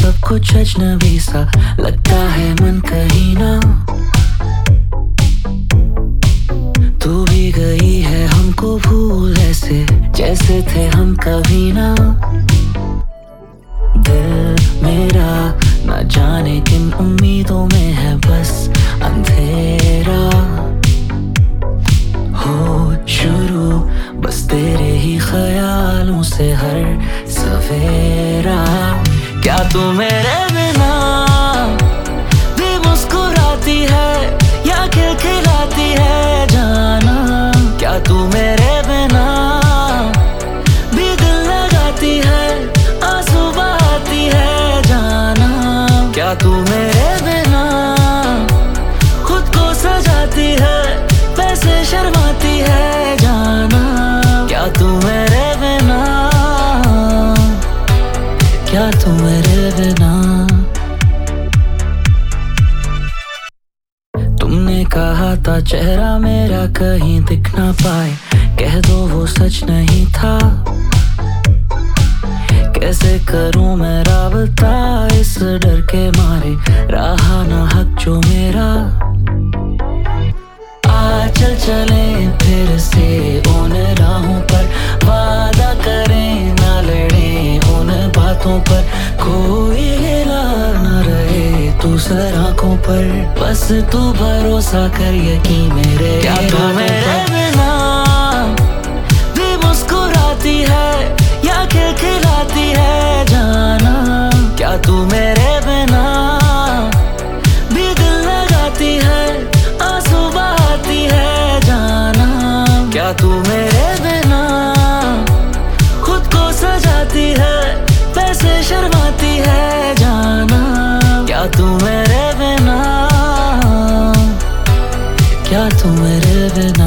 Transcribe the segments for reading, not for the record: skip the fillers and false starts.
सब कुछ अजनबी सा लगता है, मन कहीं ना। तू भी गई है हमको भूल, ऐसे जैसे थे हम कभी ना। दिल मेरा न जाने किन उम्मीदों में है बस अंधेरा। हो शुरू बस तेरे ही ख्यालों से हर सवेरा। क्या तू मेरे बिना भी मुस्कुराती है या खिलखिलाती है जाना? क्या तू मेरे बिना भी दिल लगाती है, आंसू बहाती है जाना? क्या तू मेरे बिना खुद को सजाती है, वैसे शर्माती है जाना? क्या तू मेरे बिना, क्या तू मेरे बिना? तुमने कहा था चेहरा मेरा कहीं दिख ना पाए, कह दो वो सच नहीं था। कैसे करूं मैं राबता इस डर के मारे, रहा ना हक जो मेरा। आ चल चले फिर से उन राहों पर, वादा करें ना लड़े उन बातों पर। कोई गिला न रहे तू सर आंखों पर, बस तू भरोसा कर यकीन मेरे। क्या तू मेरे बिना भी मुस्कुराती है या खिलखिलाती है जाना? क्या तू मेरे बिना भी दिल लगाती है, आंसू बहाती है जाना? क्या तू मेरे बिना खुद को सजाती है, वैसे शर्माती है जाना? क्या तू मेरे बिना, क्या तू मेरे बिना?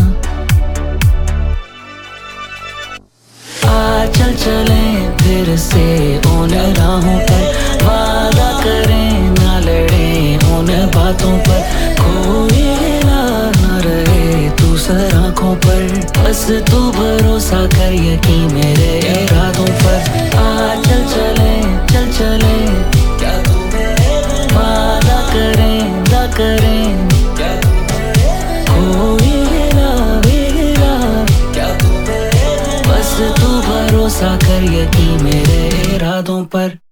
आ चल चले फिर से उन राहों पर, वादा करें ना लड़े उन बातों पर। कोई गिला न रहे तू सर आंखों पर, बस तू भरोसा कर यकीन मेरे इरादों पर। आ चल चले चल चले, क्या तू मेरे बिना, वादा करें ना करें, क्या तू मेरे बिना, कोई गिला भी गिला, क्या तू मेरे बिना, बस तू भरोसा कर यकीन मेरे इरादों पर।